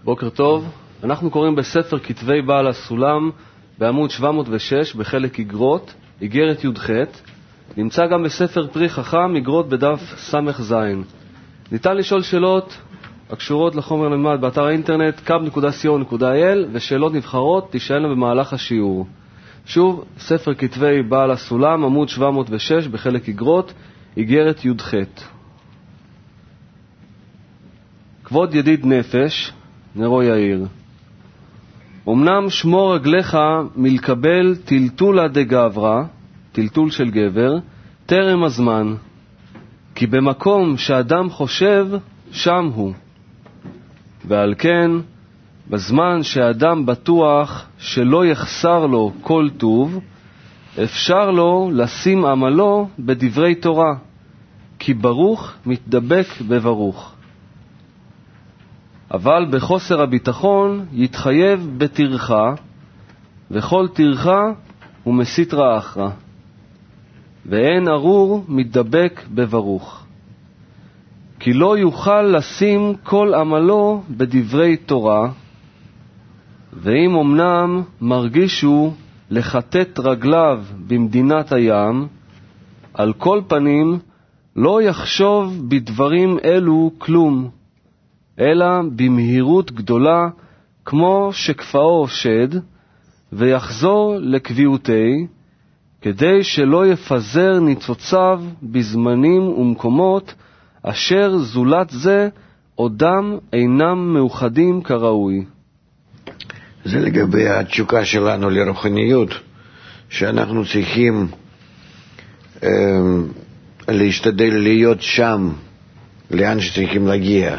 בוקר טוב, אנחנו קוראים בספר כתבי בעל הסולם בעמוד 706 בחלק איגרות, איגרת י"ח. נמצא גם בספר פרי חכם, איגרות בדף סמך זין. ניתן לשאול שאלות הקשורות לחומר למד באתר האינטרנט kab.co.il, ושאלות נבחרות תשאלנה במהלך השיעור. שוב, ספר כתבי בעל הסולם, עמוד 706 בחלק איגרות, איגרת י"ח. כבוד ידיד נפש, נרו יאיר, אמנם שמור רגליך מלקבל טלטולה דגברה, טלטול של גבר, טרם הזמן, כי במקום שאדם חושב, שם הוא. ועל כן, בזמן שאדם בטוח שלא יחסר לו כל טוב, אפשר לו לשים עמלו בדברי תורה, כי ברוך מתדבק בברוך. אבל בחוסר הביטחון יתחייב בתרחה, וכל תרחה הוא מסתרא אחרא. ואין ארור מתדבק בברוך. כי לא יוכל לשים כל עמלו בדברי תורה, ואם אמנם מרגישו לחטט רגליו במדינת הים, על כל פנים לא יחשוב בדברים אלו כלום, אלא במהירות גדולה, כמו שכפאו שד, ויחזור לקביעותי, כדי שלא יפזר ניצוציו בזמנים ומקומות, אשר זולת זה עודם אינם מאוחדים כראוי. זה לגבי התשוקה שלנו לרוחניות, שאנחנו צריכים להשתדל להיות שם, לאן שצריכים להגיע.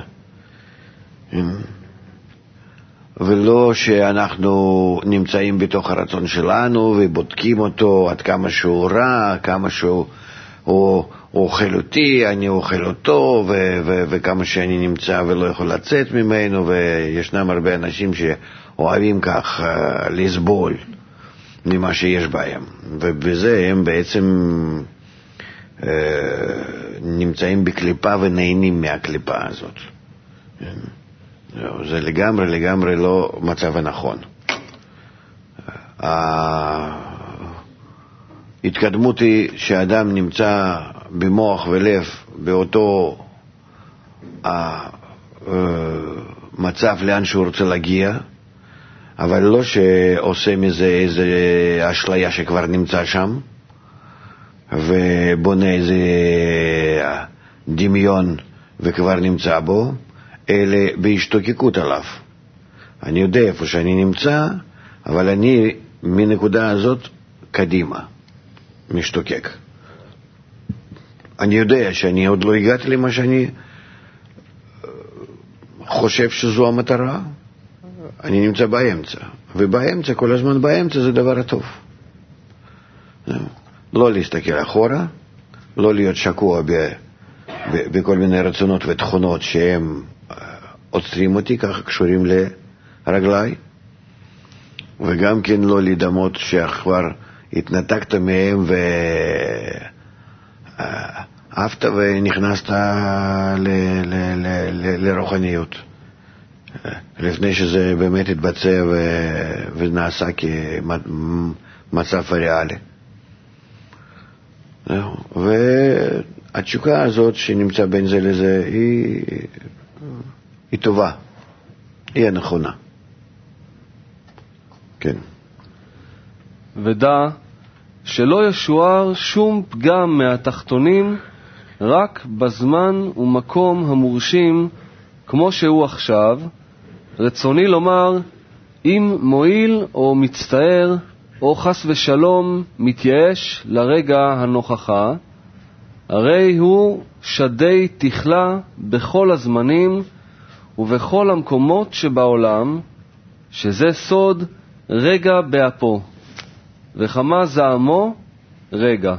ולא שאנחנו נמצאים בתוך הרצון שלנו ובודקים אותו עד כמה שהוא רע, כמה שהוא אוכל אותי, אני אוכל אותו, וכמה שאני נמצא ולא יכול לצאת ממנו. וישנם הרבה אנשים שאוהבים כך לסבול ממה שיש בהם, ובזה הם בעצם נמצאים בקליפה ונהנים מהקליפה הזאת. זה לגמרי לא מצב הנכון. ההתקדמות היא שאדם נמצא במוח ולב באותו מצב לאן שהוא רוצה להגיע, אבל לא שעושה מזה איזה אשליה שכבר נמצא שם ובונה איזה דמיון וכבר נמצא בו, אלא בהשתוקקות עליו. אני יודע איפה שאני נמצא, אבל אני מנקודה הזאת קדימה משתוקק. אני יודע שאני עוד לא הגעתי למה שאני חושב שזו המטרה. אני נמצא באמצע, ובאמצע, כל הזמן באמצע, זה דבר הטוב. לא להסתכל אחורה, לא להיות שקוע בכל מיני רצונות ותכונות שהם עוצרים אותי, ככה קשורים לרגליי, וגם כן לא לדמות שכבר התנתקת מהם ואהבת ונכנסת לרוחניות, לפני שזה באמת התבצע ונעשה כמצב ריאלי. והתשוקה הזאת שנמצא בין זה לזה היא טובה, היא הנכונה. כן. ודע שלא ישוער שום פגם מהתחתונים, רק בזמן ומקום המורשים כמו שהוא עכשיו. רצוני לומר, אם מועיל או מצטער או חס ושלום מתייאש לרגע הנוכחה, הרי הוא שדי תכלה בכל הזמנים ובכל המקומות שבעולם, שזה סוד רגע באפו, וכמה זעמו רגע.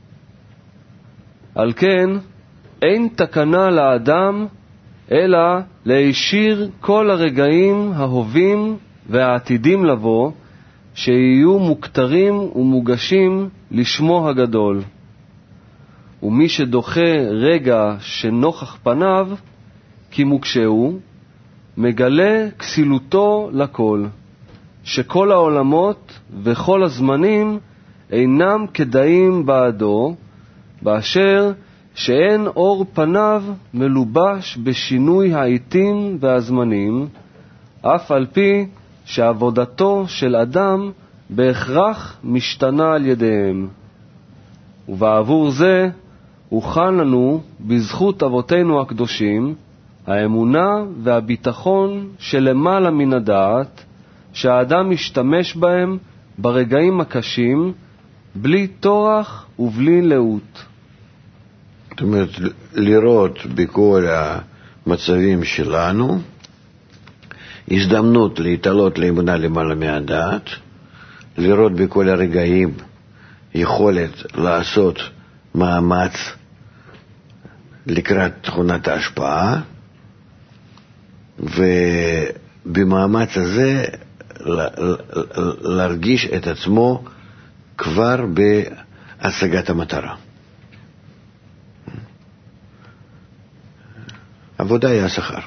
על כן, אין תקנה לאדם, אלא להישיר כל הרגעים ההווים והעתידים לבוא, שיהיו מוכתרים ומוגשים לשמו הגדול. ומי שדוחה רגע שנוכח פניו, כי מוקשהו, מגלה כסילותו לכל, שכל העולמות וכל הזמנים אינם כדאים בעדו, באשר שאין אור פניו מלובש בשינוי העיתים והזמנים, אף על פי שעבודתו של אדם בהכרח משתנה על ידיהם. ובעבור זה הוכן לנו בזכות אבותינו הקדושים האמונה והביטחון שלמעלה מן הדעת, שהאדם משתמש בהם ברגעים הקשים, בלי תורח ובלי לאות. זאת אומרת, לראות בכל המצבים שלנו הזדמנות להתעלות לאמונה למעלה מהדעת, לראות בכל הרגעים יכולת לעשות מאמץ לקראת תכונת ההשפעה, ובמאמץ הזה להרגיש את עצמו כבר בהשגת המטרה. עבודה היא השכר.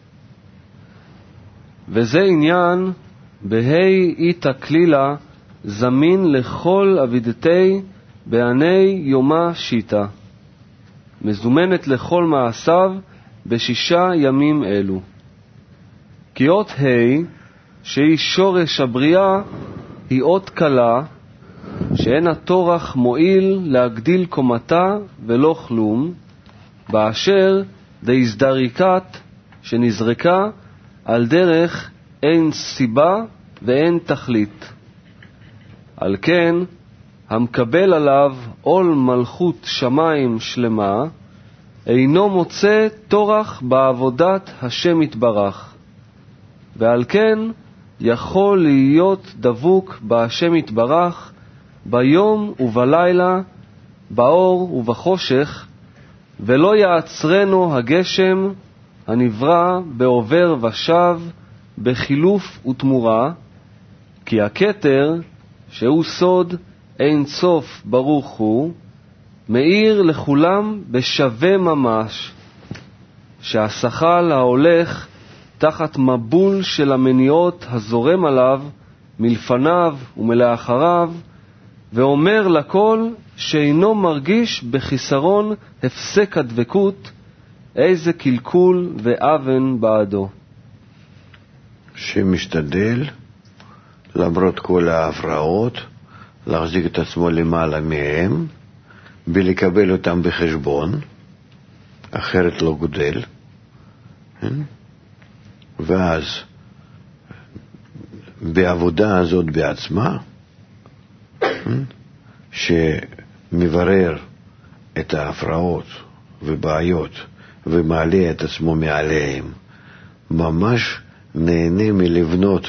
וזה עניין בהי איתה כלילה זמין לכל אבידתי בעני יומה שיטה, מזומנת לכל מעשיו ב6 ימים אלו. כי אות ה' שהיא שורש הבריאה היא אות קלה, שאין התורח מועיל להגדיל קומתה ולא כלום, באשר דהזדריקת שנזרקה על דרך אין סיבה ואין תכלית. על כן המקבל עליו עול מלכות שמיים שלמה אינו מוצא תורח בעבודת השם יתברך, ועל כן יכול להיות דבוק בהשם יתברך ביום ובלילה, באור ובחושך, ולא יעצרנו הגשם הנברא בעובר ושב, בחילוף ותמורה, כי הכתר, שהוא סוד אין סוף ברוך הוא, מאיר לכולם בשווה ממש, שהשכל ההולך תחת מבול של המניעות הזורם עליו מלפניו ומלאחריו, ואומר לכל שאינו מרגיש בחיסרון הפסק הדבקות, איזה קלקול ואבן בעדו. שמשתדל למרות כל ההפרעות להחזיק את עצמו למעלה מהם, בלקבל אותם בחשבון, אחרת לא גודל. ואז בעבודה הזאת בעצמה, שמברר את ההפרעות ובעיות ומעלה את עצמו מעליהם, ממש נהנה מלבנות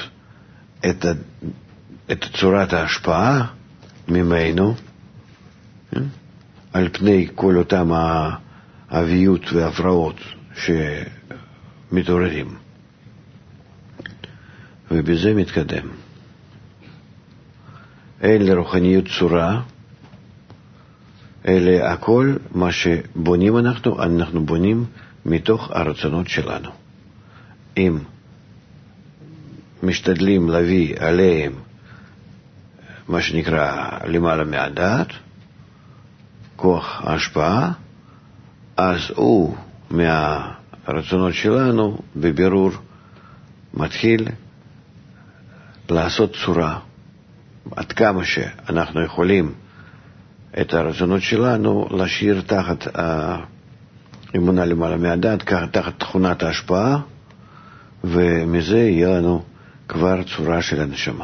את צורת ההשפעה ממנו, על פני כל אותם האביות וההפרעות שמתעוררים. ובזה מתקדם. אין לרוחניות צורה, אלה הכל מה שבונים אנחנו בונים מתוך הרצונות שלנו. אם משתדלים להביא עליהם מה שנקרא למעלה מהדעת, כוח ההשפעה, אז הוא מהרצונות שלנו בבירור מתחיל לעשות צורה, עד כמה שאנחנו יכולים את הרצונות שלנו להשאיר תחת האמונה למעלה מהדעת, תחת תכונת ההשפעה, ומזה יהיה לנו כבר צורה של הנשמה.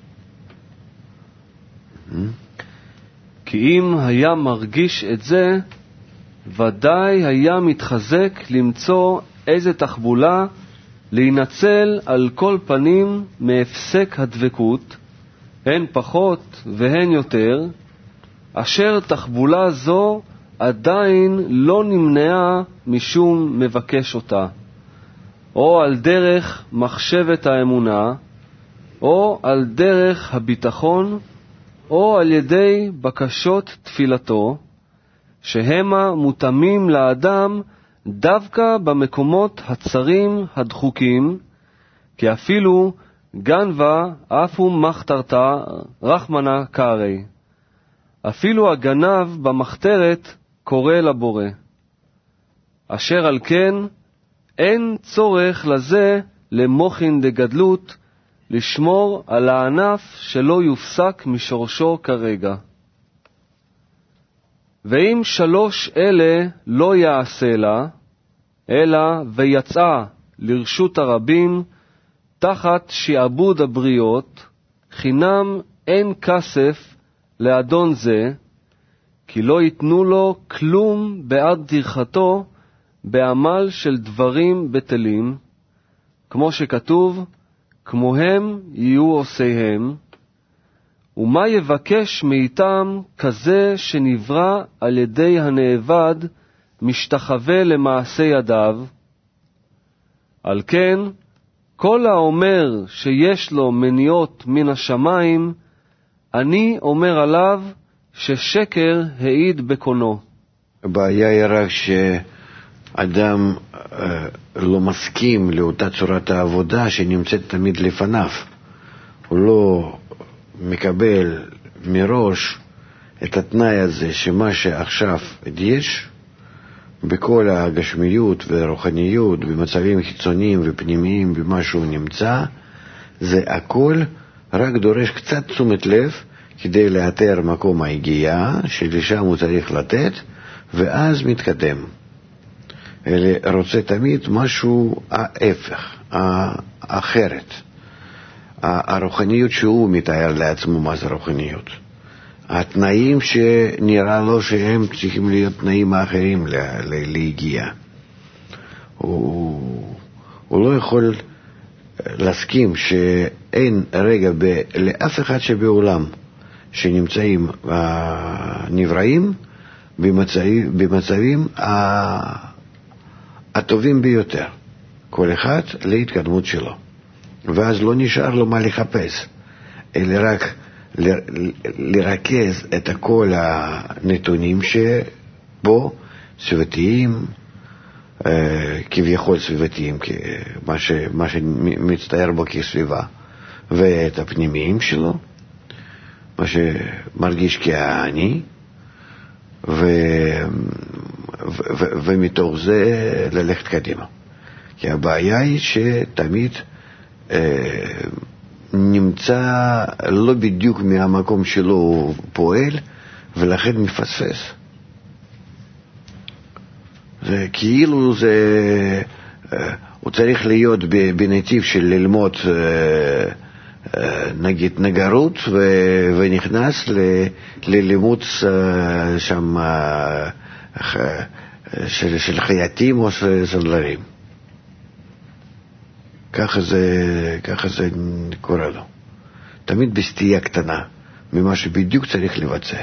כי אם היה מרגיש את זה, ודאי היה מתחזק למצוא איזה תחבולה להינצל על כל פנים מהפסק הדבקות, הן פחות והן יותר, אשר תחבולה זו עדיין לא נמנעה משום מבקש אותה, או על דרך מחשבת האמונה, או על דרך הביטחון, או על ידי בקשות תפילתו, שהמה מותאמים לאדם דווקא במקומות הצרים הדחוקים, כי אפילו גנבה אפו מחתרתה רחמנה קארי. אפילו הגנב במחתרת קורא לבורא. אשר על כן אין צורך לזה למוחין דגדלות, לשמור על הענף שלא יופסק משורשו כרגע. ואם 3 אלה לא יעשה לה, אלא ויצאה לרשות הרבים, תחת שעבוד הבריות, חינם אין כסף לאדון זה, כי לא ייתנו לו כלום בעד טרחתו בעמל של דברים בטלים, כמו שכתוב, כמוהם יהיו עושיהם, ומה יבקש מאיתם כזה שנברא על ידי הנאבד, משתחווה למעשה ידיו? על כן, כל האומר שיש לו מניעות מן השמיים, אני אומר עליו ששקר העיד בקונו. הבעיה היא רק שאדם לא מסכים לאותה צורת העבודה שנמצאת תמיד לפניו. הוא לא מקבל מראש את התנאי הזה שמה שעכשיו יש, בכל הגשמיות והרוחניות, במצבים חיצוניים ופנימיים, במה שהוא נמצא, זה הכל רק דורש קצת תשומת לב כדי לאתר מקום ההגיעה שלשם הוא צריך לתת, ואז מתקדם. אלא רוצה תמיד משהו ההפך, האחרת. הרוחניות שהוא מתאר לעצמו מה זה רוחניות. התנאים שנראה לו שהם צריכים להיות תנאים האחרים להגיע. הוא לא יכול להסכים שאין רגע לאף אחד שבעולם שנמצאים נבראים במצבים הטובים ביותר. כל אחד להתקדמות שלו. ואז לא נשאר לו מה לחפש, אלא רק לרכז את כל הנתונים שבו סביבתיים, כביכול סביבתיים, מה שמצטייר בו כסביבה, ואת הפנימיים שלו, מה שמרגיש כאני, ומתוך זה ללכת קדימה. כי הבעיה היא שתמיד נמצא לא בדיוק מהמקום שלו הוא פועל, ולכן מפספס. זה כאילו הוא צריך להיות בנתיב של ללמוד נגיד נגרות, ונכנס ללימוד שם של חייטים או של דברים. ככה זה קורה לו. תמיד בסטייה קטנה ממה שבדיוק צריך לבצע.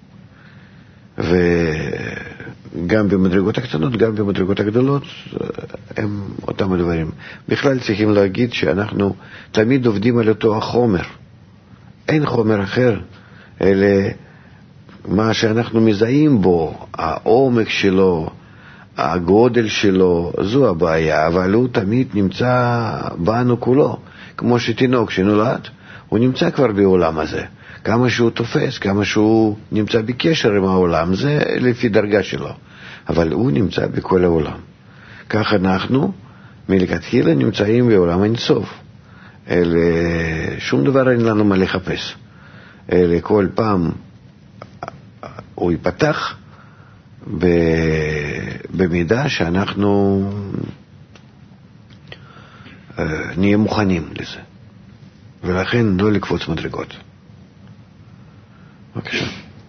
וגם במדרגות הקטנות, גם במדרגות הגדולות, הם אותם הדברים. בכלל צריכים להגיד שאנחנו תמיד עובדים על אותו החומר. אין חומר אחר, אלא מה שאנחנו מזהים בו, העומק שלו, הגודל שלו, זו הבעיה, אבל הוא תמיד נמצא בנו כולו. כמו שתינוק שנולד, הוא נמצא כבר בעולם הזה. כמה שהוא תופס, כמה שהוא נמצא בקשר עם העולם, זה לפי דרגה שלו. אבל הוא נמצא בכל העולם. כך אנחנו מלכתחילה נמצאים בעולם אינסוף. אלא שום דבר אין לנו מה לחפש. אלא כל פעם הוא ייפתח במידה שאנחנו נהיה מוכנים לזה. ולכן לא לקפוץ מדרגות. בבקשה.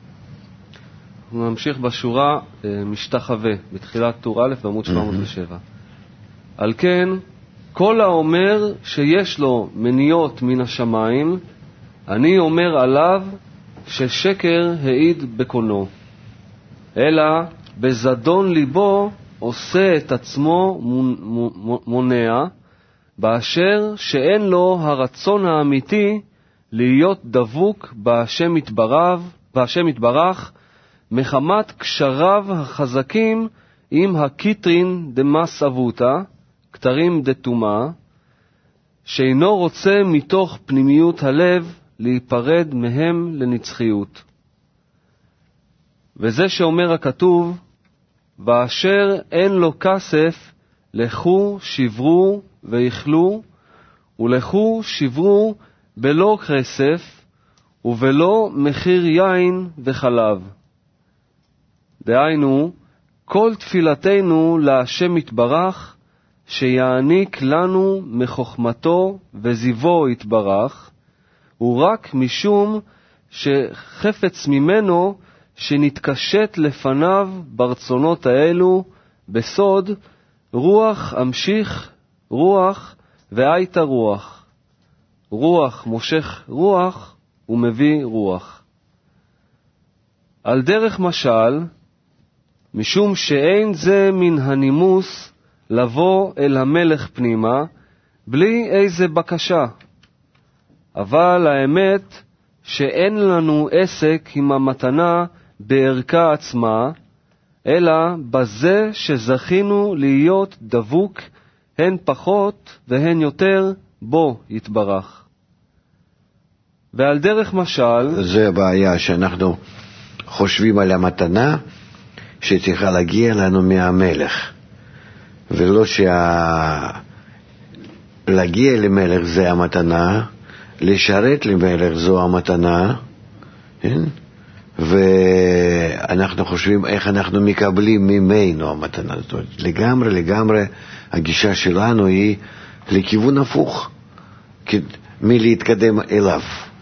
נמשיך בשורה משתחווה, בתחילת טור א' בעמוד 707. על כן, כל האומר שיש לו מניעות מן השמיים, אני אומר עליו ששקר העיד בקונו. אלא בזדון ליבו עושה את עצמו מונע, באשר שאין לו הרצון האמיתי להיות דבוק בהשם יתברך, מחמת קשריו החזקים עם הקיטרין דמס אבותה, כתרים דתומה, שאינו רוצה מתוך פנימיות הלב להיפרד מהם לנצחיות. וזה שאומר הכתוב, ואשר אין לו כסף, לכו שברו ויכלו, ולכו שברו בלא כסף, ובלא מחיר יין וחלב. דהיינו, כל תפילתנו להשם יתברך, שיעניק לנו מחוכמתו וזיבו יתברך, הוא רק משום שחפץ ממנו שנתקשט לפניו ברצונות האלו בסוד, רוח המשיך רוח והייתה רוח. רוח מושך רוח ומביא רוח. על דרך משל, משום שאין זה מן הנימוס לבוא אל המלך פנימה בלי איזה בקשה. אבל האמת שאין לנו עסק עם המתנה בערכה עצמה, אלא בזה שזכינו להיות דבוק הן פחות והן יותר בו יתברך. ועל דרך משל, זה הבעיה שאנחנו חושבים על המתנה שצריכה להגיע לנו מהמלך, ולא להגיע למלך זה המתנה, לשרת למלך זו המתנה, כן? ואנחנו חושבים איך אנחנו מקבלים ממנו המתנה. זאת אומרת, לגמרי הגישה שלנו היא לכיוון הפוך, מלהתקדם אליו.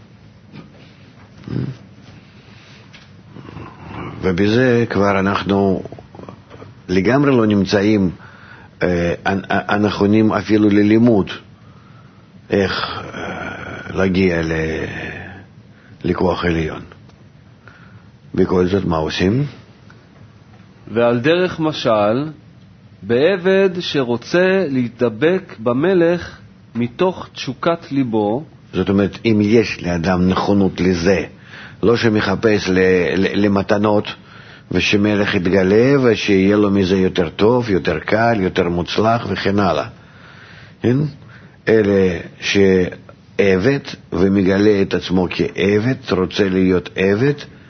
ובזה כבר אנחנו לגמרי לא נמצאים הנכונים אפילו ללימוד איך להגיע לכוח עליון. בכל זאת מה עושים? ועל דרך משל, בעבד שרוצה להתדבק במלך מתוך תשוקת ליבו, זאת אומרת, אם יש לאדם נכונות לזה, לא שמחפש למתנות ושמלך יתגלה ושיהיה לו מזה יותר טוב, יותר קל, יותר מוצלח וכן הלאה, כן? אלה שעבד ומגלה את עצמו כעבד, רוצה להיות עבד,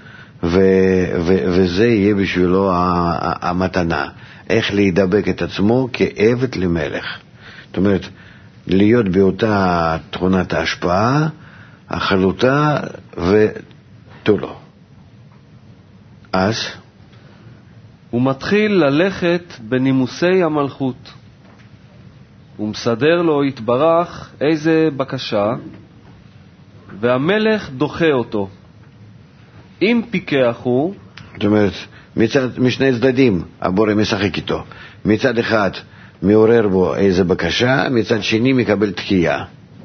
וזה יהיה בשבילו המתנה, איך להידבק את עצמו כעבד למלך. זאת אומרת, להיות באותה תכונת ההשפעה, החלוטה ותו לא. אז הוא מתחיל ללכת בנימוסי המלכות. הוא מסדר לו יתברך איזה בקשה, והמלך דוחה אותו. אם פיקח הוא, זאת אומרת, משני צדדים הבורא משחק איתו. מצד אחד מעורר בו איזה בקשה, מצד שני מקבל תקיעה.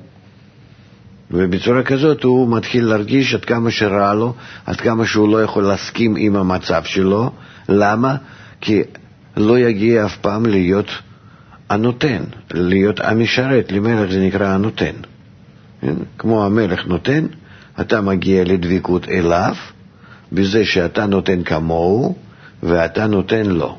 ובצורה כזאת הוא מתחיל להרגיש עד כמה שרע לו, עד כמה שהוא לא יכול להסכים עם המצב שלו. למה? כי לא יגיע אף פעם להיות הנותן, להיות המשרת. למלך זה נקרא הנותן. כמו המלך נותן, אתה מגיע לדביקות אליו, בזה שאתה נותן כמוהו, ואתה נותן לו.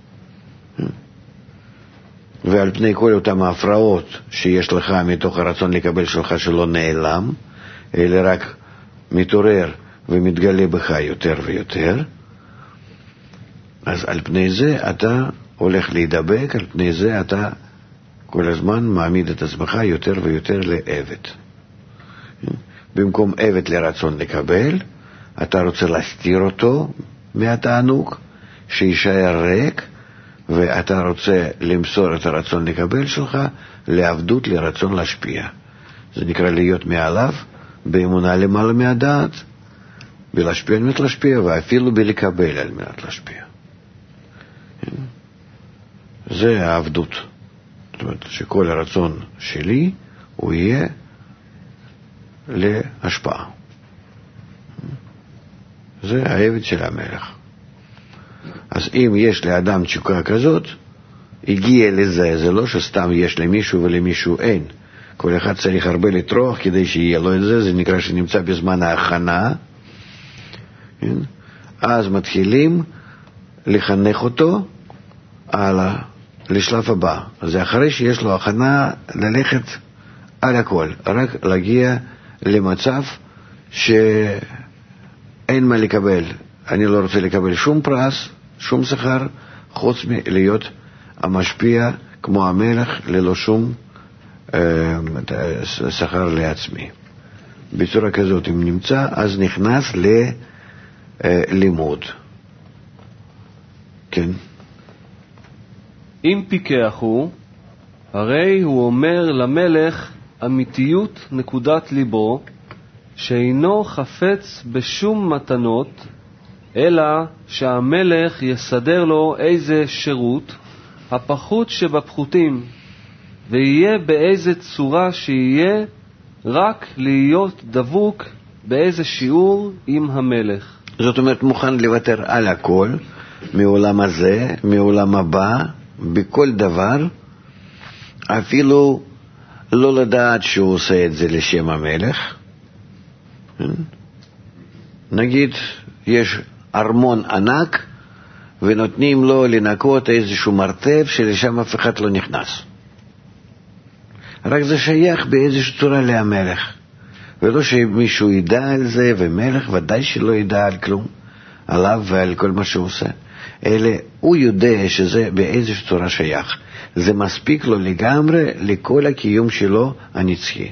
ועל פני כל אותם ההפרעות שיש לך מתוך הרצון לקבל שלך שלא נעלם, אלא רק מתעורר ומתגלה בך יותר ויותר, אז על פני זה אתה הולך להידבק, על פני זה אתה כל הזמן מעמיד את עצמך יותר ויותר לעבד. במקום עבד לרצון לקבל, אתה רוצה להסתיר אותו מהתענוג, שישאר ריק, ואתה רוצה למסור את הרצון לקבל שלך לעבדות, לרצון להשפיע. זה נקרא להיות מעליו, באמונה למעלה מהדעת, בלהשפיע על מנת להשפיע, ואפילו בלקבל על מנת להשפיע. זה העבדות. זאת אומרת, שכל הרצון שלי הוא יהיה להשפעה. זה העבד של המלך. אז אם יש לאדם תשוקה כזאת, הגיע לזה, זה לא שסתם יש למישהו ולמישהו אין. כל אחד צריך הרבה לטרוח כדי שיהיה לו את זה, זה נקרא שנמצא בזמן ההכנה. אז מתחילים לחנך אותו הלאה לשלב הבא. זה אחרי שיש לו הכנה ללכת על הכל, רק להגיע למצב שאין מה לקבל. אני לא רוצה לקבל שום פרס, שום שכר, חוץ מלהיות המשפיע כמו המלך ללא שום שכר לעצמי. בצורה כזאת אם נמצא, אז נכנס ללימוד. כן. אם פיקח הוא, הרי הוא אומר למלך אמיתיות נקודת ליבו, שאינו חפץ בשום מתנות, אלא שהמלך יסדר לו איזה שירות, הפחות שבפחותים, ויהיה באיזה צורה שיהיה, רק להיות דבוק באיזה שיעור עם המלך. זאת אומרת, מוכן לוותר על הכל, מעולם הזה, מעולם הבא, בכל דבר, אפילו לא לדעת שהוא עושה את זה לשם המלך. נגיד, יש ארמון ענק, ונותנים לו לנקות איזשהו מרתף שלשם אף אחד לא נכנס. רק זה שייך באיזושהי צורה למלך. ולא שמישהו ידע על זה, ומלך ודאי שלא ידע על כלום, עליו ועל כל מה שהוא עושה. אלא הוא יודע שזה באיזושהי צורה שייך. זה מספיק לו לגמרי לכל הקיום שלו הנצחי.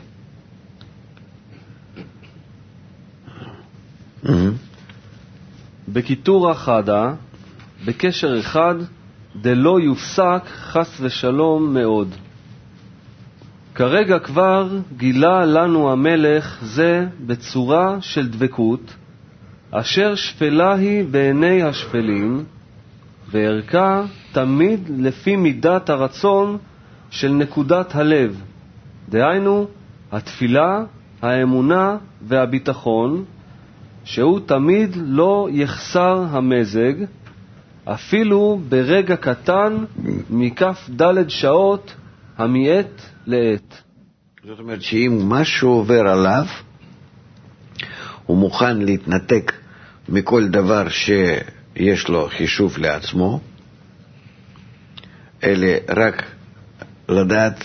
בכיתור חדה, בקשר אחד, דלא יופסק חס ושלום מאוד. כרגע כבר גילה לנו המלך זה בצורה של דבקות, אשר שפלה היא בעיני השפלים, וערכה תמיד לפי מידת הרצון של נקודת הלב, דהיינו התפילה, האמונה והביטחון, שהוא תמיד לא יחסר המזג, אפילו ברגע קטן מכף ד' שעות המעת לעת. זאת אומרת שאם משהו עובר עליו, הוא מוכן להתנתק מכל דבר שיש לו חישוב לעצמו, אלא רק לדעת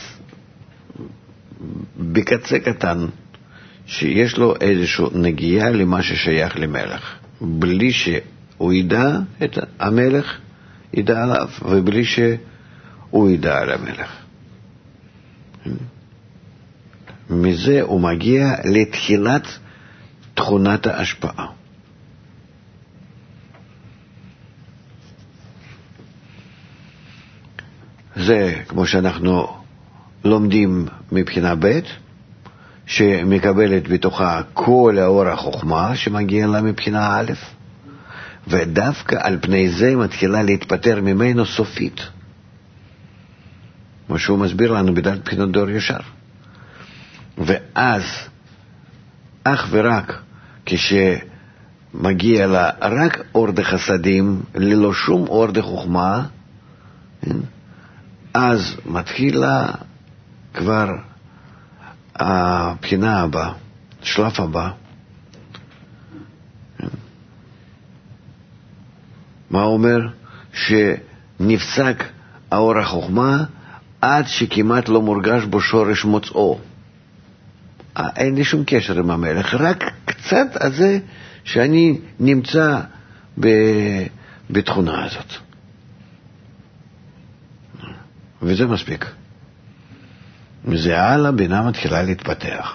בקצה קטן שיש לו איזושהי נגיעה למה ששייך למלך, בלי שהוא ידע את המלך, ידע עליו, ובלי שהוא ידע על המלך. מזה הוא מגיע לתחילת תכונת ההשפעה. זה כמו שאנחנו לומדים מבחינה ב', שמקבלת בתוכה כל האור החוכמה שמגיע לה מבחינה א', ודווקא על פני זה מתחילה להתפטר ממנו סופית, מה שהוא מסביר לנו בדעת בחינות דור ישר. ואז אך ורק כשמגיע לה רק אור דחסדים ללא שום אור דחוכמה, אז מתחילה כבר הבחינה הבאה, שלב הבא. מה אומר? שנפסק האור החוכמה עד שכמעט לא מורגש בו שורש מוצאו. אין לי שום קשר עם המלך, רק קצת הזה שאני נמצא בתכונה הזאת. וזה מספיק. מזה הלאה בינה מתחילה להתפתח.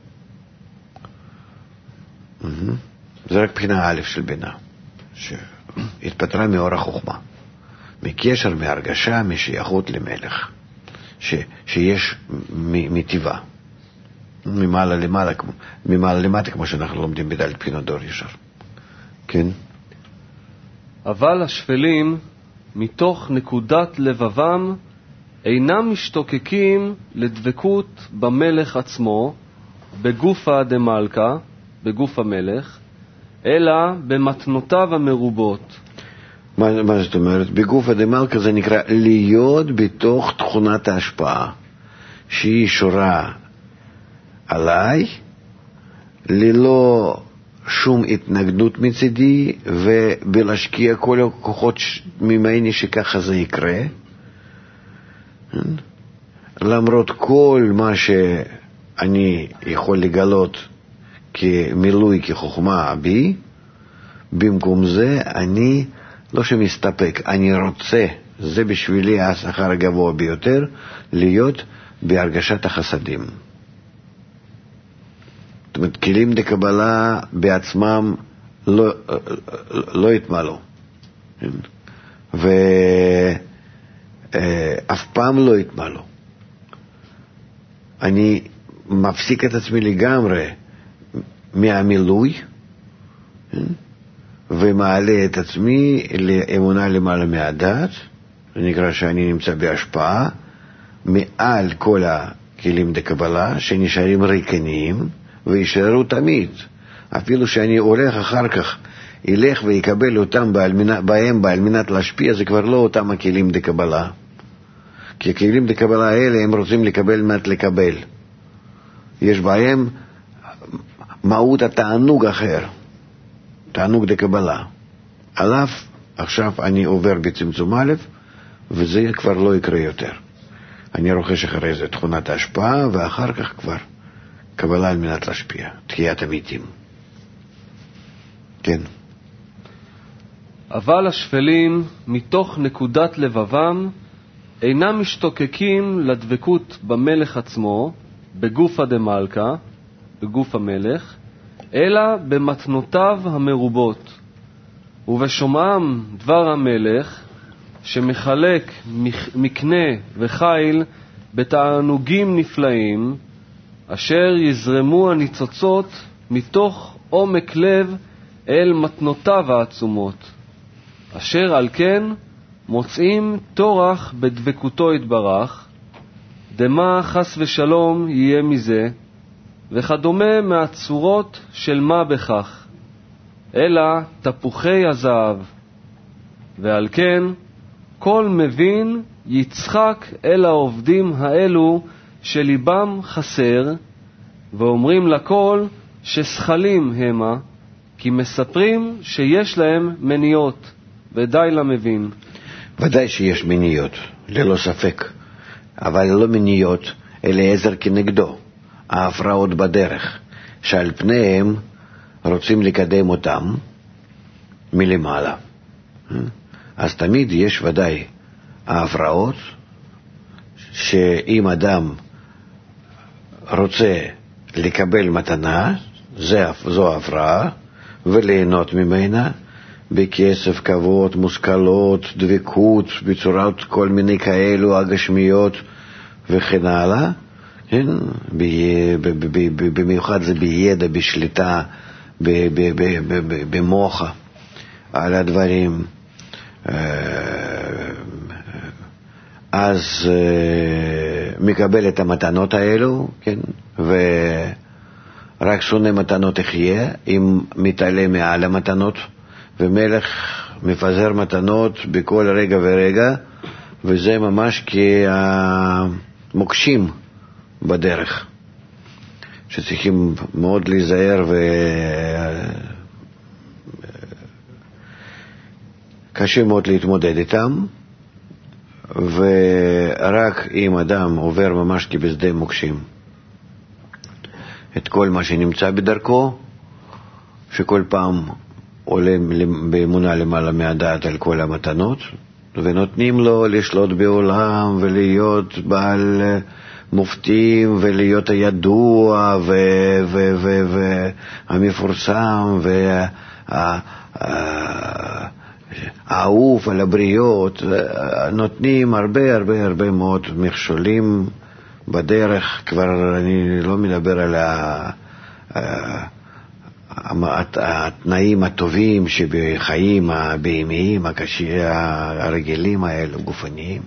זה רק בחינה א' של בינה, שהתפתרה מאור החוכמה, מקשר, מהרגשה, משייכות למלך, שיש מטבעה, ממעלה למעלה, ממעלה למטה, כמו שאנחנו לומדים בדלת בחינות דור ישר. כן? אבל השפלים, מתוך נקודת לבבם, אינם משתוקקים לדבקות במלך עצמו, בגופה דמלכה, בגוף המלך, אלא במתנותיו המרובות. מה זאת אומרת? בגופה דמלכה זה נקרא להיות בתוך תכונת ההשפעה, שהיא שורה עליי, ללא שום התנגדות מצידי, ובלהשקיע כל הכוחות ממני שככה זה יקרה. למרות כל מה שאני יכול לגלות כמילוי, כחוכמה בי, במקום זה אני לא שמסתפק, אני רוצה, זה בשבילי השכר הגבוה ביותר, להיות בהרגשת החסדים. זאת אומרת, כלים דקבלה בעצמם לא יתמלאו. ואף פעם לא יתמלאו. אני מפסיק את עצמי לגמרי מהמילוי, ומעלה את עצמי לאמונה למעלה מהדעת, זה נקרא שאני נמצא בהשפעה, מעל כל הכלים דקבלה שנשארים ריקניים, וישארו תמיד. אפילו שאני הולך אחר כך, ילך ויקבל אותם בהם על מנת להשפיע, זה כבר לא אותם הכלים דקבלה. כי הכלים דקבלה האלה הם רוצים לקבל מעט לקבל. יש בהם מהות התענוג אחר, תענוג דקבלה. עליו עכשיו אני עובר בצמצום א', וזה כבר לא יקרה יותר. אני רוכש אחרי זה תכונת ההשפעה, ואחר כך כבר קבלה על מנת להשפיע, תחיית המתים. כן. אבל השפלים מתוך נקודת לבבם אינם משתוקקים לדבקות במלך עצמו, בגוף הדמלכה, בגוף המלך, אלא במתנותיו המרובות. ובשומעם דבר המלך, שמחלק מקנה וחיל בתענוגים נפלאים, אשר יזרמו הניצוצות מתוך עומק לב אל מתנותיו העצומות, אשר על כן מוצאים תורך בדבקותו יתברך, דמה חס ושלום יהיה מזה, וכדומה מהצורות של מה בכך, אלא תפוחי הזהב. ועל כן כל מבין יצחק אל העובדים האלו שליבם חסר, ואומרים לכל ששכלים המה, כי מספרים שיש להם מניות, ודי למבין. ודאי שיש מניות, ללא ספק, אבל לא מניות, אלא עזר כנגדו, ההפרעות בדרך, שעל פניהם רוצים לקדם אותם מלמעלה. אז תמיד יש ודאי ההפרעות, שאם אדם רוצה לקבל מתנה, זו ההפרעה, וליהנות ממנה, בכסף, כבוד, מושכלות, דבקות, בצורות כל מיני כאלו, הגשמיות וכן הלאה, כן? במיוחד זה בידע, בשליטה, במוח על הדברים. אז מקבל את המתנות האלו, כן? ורק שונא מתנות יחיה, אם מתעלה מעל המתנות, ומלך מפזר מתנות בכל רגע ורגע, וזה ממש כמוקשים בדרך, שצריכים מאוד להיזהר, וקשה מאוד להתמודד איתם, ורק אם אדם עובר ממש כבשדה מוקשים את כל מה שנמצא בדרכו, שכל פעם עולה באמונה למעלה מהדעת על כל המתנות, ונותנים לו לשלוט בעולם ולהיות בעל מופתים ולהיות הידוע והמפורסם והאהוב על הבריות, נותנים הרבה מאוד מכשולים בדרך. כבר אני לא מדבר על התנאים הטובים שבחיים הבהמיים, הרגילים האלו, גופניים,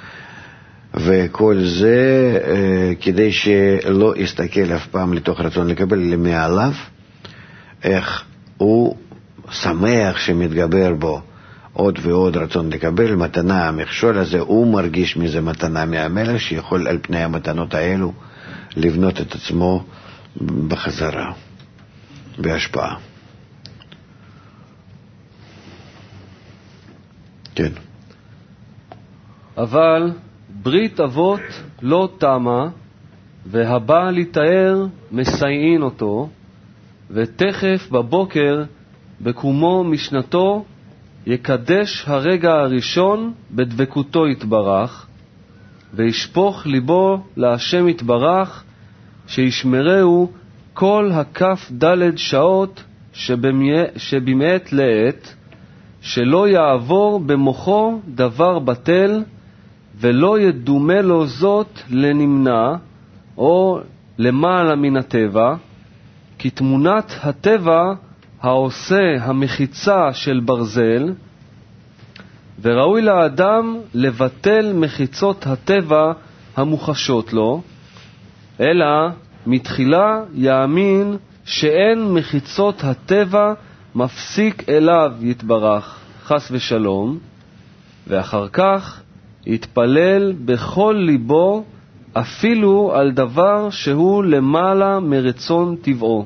וכל זה כדי שלא יסתכל אף פעם לתוך רצון לקבל, למעליו, איך הוא שמח שמתגבר בו עוד ועוד רצון לקבל מתנה. המכשול הזה, הוא מרגיש מזה מתנה מהמלך, שיכול על פני המתנות האלו לבנות את עצמו בחזרה, בהשפעה. כן. אבל ברית אבות לא תמה, והבא לתאר מסייעין אותו, ותכף בבוקר בקומו משנתו יקדש הרגע הראשון בדבקותו יתברך, וישפוך ליבו להשם יתברך, שישמרהו כל הכף ד' שעות שבמעת לעת, שלא יעבור במוחו דבר בטל, ולא ידומה לו זאת לנמנע או למעלה מן הטבע, כי תמונת הטבע העושה המחיצה של ברזל, וראוי לאדם לבטל מחיצות הטבע המוחשות לו, אלא מתחילה יאמין שאין מחיצות הטבע מפסיק אליו יתברך, חס ושלום, ואחר כך יתפלל בכל ליבו אפילו על דבר שהוא למעלה מרצון טבעו.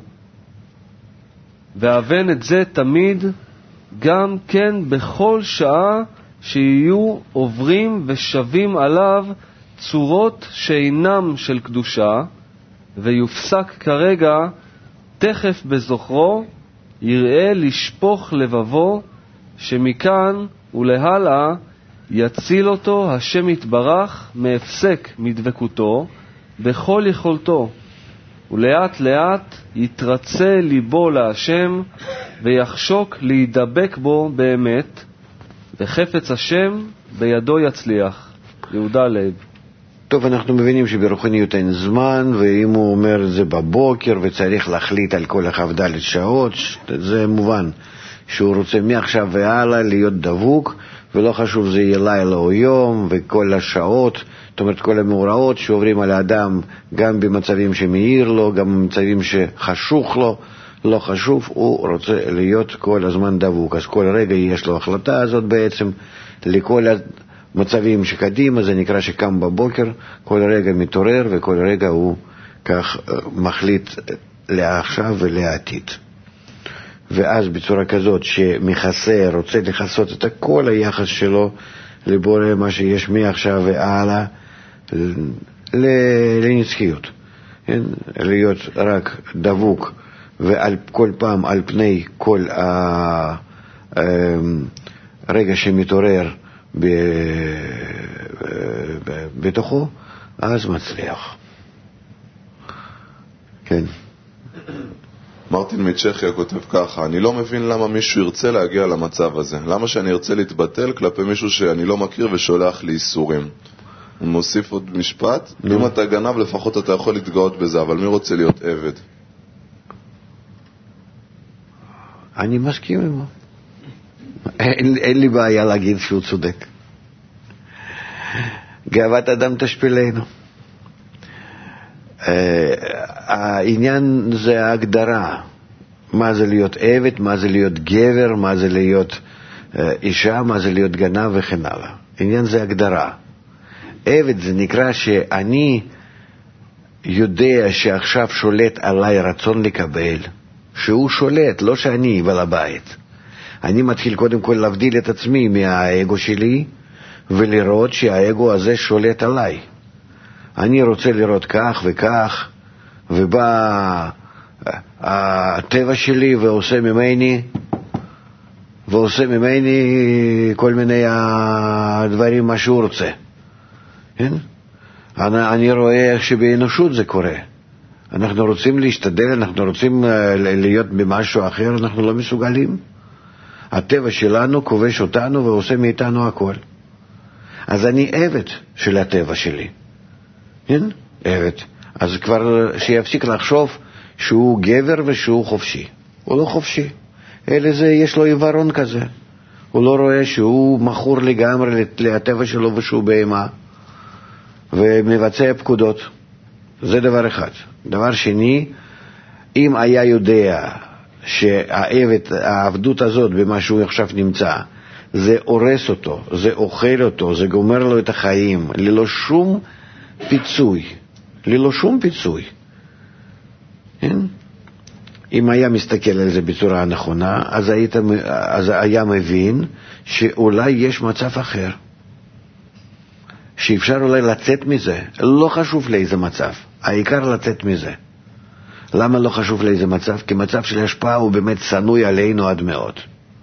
והבן את זה תמיד, גם כן בכל שעה שיהיו עוברים ושבים עליו צורות שאינם של קדושה, ויופסק כרגע תכף בזוכרו, יראה לשפוך לבבו, שמכאן ולהלאה יציל אותו השם יתברך מהפסק מדבקותו בכל יכולתו, ולאט לאט יתרצה ליבו להשם ויחשוק להידבק בו באמת, וחפץ השם בידו יצליח. יהודה לב. טוב, אנחנו מבינים שברוחניות אין זמן, ואם הוא אומר זה בבוקר וצריך להחליט על כל הכ"ד שעות, זה מובן שהוא רוצה מעכשיו והלאה להיות דבוק, ולא חשוב זה יהיה לילה או יום, וכל השעות, זאת אומרת כל המאורעות שעוברים על האדם, גם במצבים שמאיר לו, גם במצבים שחשוך לו, לא חשוב, הוא רוצה להיות כל הזמן דבוק. אז כל רגע יש לו החלטה הזאת בעצם, לכל מצבים שקדימה, זה נקרא שקם בבוקר, כל רגע מתעורר, וכל רגע הוא כך מחליט לעכשיו ולעתיד. ואז בצורה כזאת שמכסה, רוצה לכסות את כל היחס שלו לבורא, מה שיש מעכשיו והלאה לנצחיות, כן? להיות רק דבוק, ועל כל פעם על פני כל הרגע שמתעורר בתוכו, אז מצליח. כן. מרטין מצ'כיה כותב ככה: אני לא מבין למה מישהו ירצה להגיע למצב הזה. למה שאני ארצה להתבטל כלפי מישהו שאני לא מכיר ושולח לי איסורים? הוא מוסיף עוד משפט: אם אתה גנב לפחות אתה יכול להתגאות בזה, אבל מי רוצה להיות עבד? אני מסכים עמו. אין לי בעיה להגיד שהוא צודק. גאוות אדם תשפילנו. העניין זה ההגדרה, מה זה להיות עבד, מה זה להיות גבר, מה זה להיות אישה, מה זה להיות גנב וכן הלאה. העניין זה הגדרה. עבד זה נקרא שאני יודע שעכשיו שולט עליי רצון לקבל, שהוא שולט, לא שאני בעל הבית. אני מתחיל קודם כל להבדיל את עצמי מהאגו שלי, ולראות שהאגו הזה שולט עליי. אני רוצה לראות כך וכך, ובא הטבע שלי ועושה ממני כל מיני הדברים מה שהוא רוצה. כן? אני רואה איך שבאנושות זה קורה. אנחנו רוצים להשתדל, אנחנו רוצים להיות במשהו אחר, אנחנו לא מסוגלים. הטבע שלנו כובש אותנו ועושה מאיתנו הכל. אז אני עבד של הטבע שלי. כן? עבד. אז כבר שיפסיק לחשוב שהוא גבר ושהוא חופשי. הוא לא חופשי. אלא זה, יש לו עיוורון כזה. הוא לא רואה שהוא מכור לגמרי לטבע שלו ושהוא בהמה, ומבצע פקודות. זה דבר אחד. דבר שני, אם היה יודע שהעבדות הזאת במה שהוא עכשיו נמצא, זה הורס אותו, זה אוכל אותו, זה גומר לו את החיים, ללא שום פיצוי. ללא שום פיצוי. כן? אם היה מסתכל על זה בצורה נכונה, אז היה מבין שאולי יש מצב אחר, שאפשר אולי לצאת מזה. לא חשוב לאיזה מצב, העיקר לצאת מזה. למה לא חשוב לאיזה מצב? כי מצב של השפעה הוא באמת צנוי עלינו עד מאוד.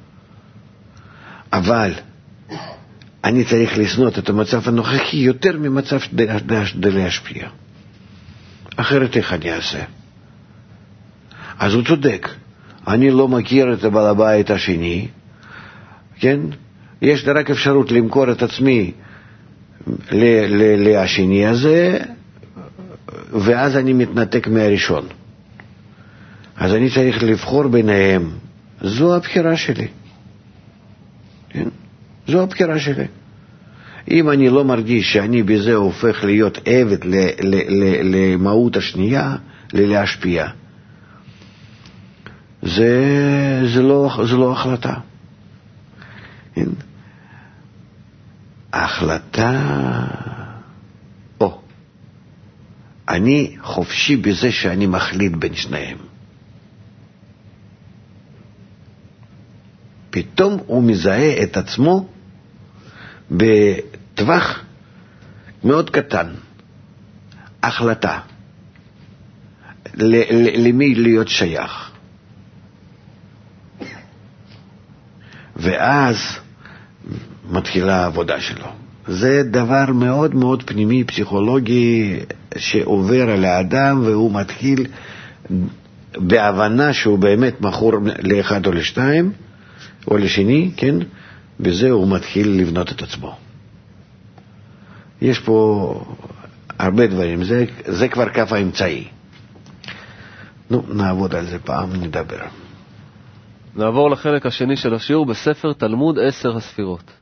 אבל אני צריך לסנות את המצב הנוכחי יותר ממצב כדי להשפיע. אחרת איך אני אעשה? אז הוא צודק. אני לא מכיר את הבעל הבית השני, כן? יש לי רק אפשרות למכור את עצמי לשני הזה, ואז אני מתנתק מהראשון. אז אני צריך לבחור ביניהם. זו הבחירה שלי. כן? זו הבחירה שלי. אם אני לא מרגיש שאני בזה הופך להיות עבד למהות השנייה, להשפיע, זה לא החלטה. כן? ההחלטה, אני חופשי בזה שאני מחליט בין שניהם. פתאום הוא מזהה את עצמו בטווח מאוד קטן. החלטה. למי להיות שייך. ואז מתחילה העבודה שלו. זה דבר מאוד מאוד פנימי, פסיכולוגי, שעובר על האדם, והוא מתחיל בהבנה שהוא באמת מכור לאחד או לשתיים, או לשני, כן? בזה הוא מתחיל לבנות את עצמו. יש פה הרבה דברים, זה כבר קו האמצעי. נעבוד על זה פעם, נדבר. נעבור לחלק השני של השיעור בספר תלמוד 10 הספירות.